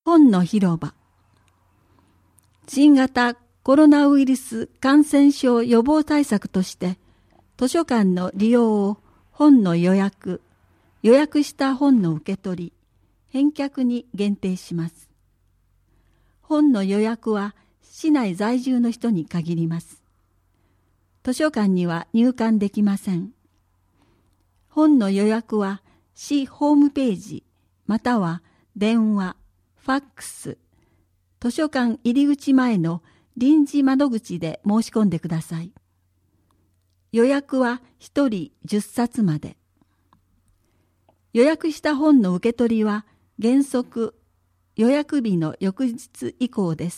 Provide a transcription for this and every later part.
本の広場。新型コロナウイルス感染症予防対策として図書館の利用を本の予約した本の受け取り、返却に限定します。本の予約は市内在住の人に限ります。図書館には入館できません。本の予約は市ホームページまたは電話、ファックス、図書館入り口前の臨時窓口で申し込んでください。予約は1人10冊まで。予約した本の受け取りは原則予約日の翌日以降です。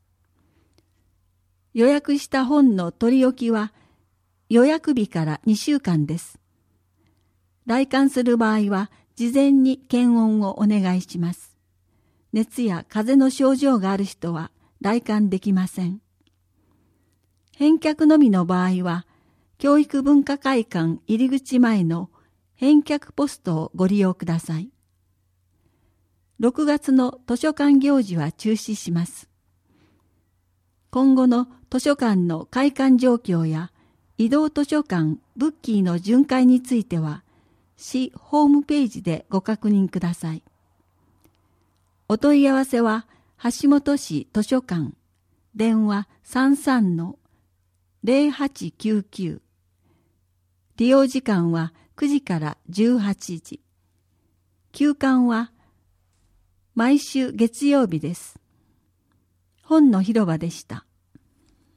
予約した本の取り置きは予約日から2週間です。来館する場合は事前に検温をお願いします。熱や風邪の症状がある人は来館できません。返却のみの場合は、教育文化会館入り口前の返却ポストをご利用ください。6月の図書館行事は中止します。今後の図書館の開館状況や移動図書館ブッキーの巡回については、市ホームページでご確認ください。お問い合わせは橋本市図書館電話 33-0899 利用時間は9時から18時。休館は毎週月曜日です。本の広場でした。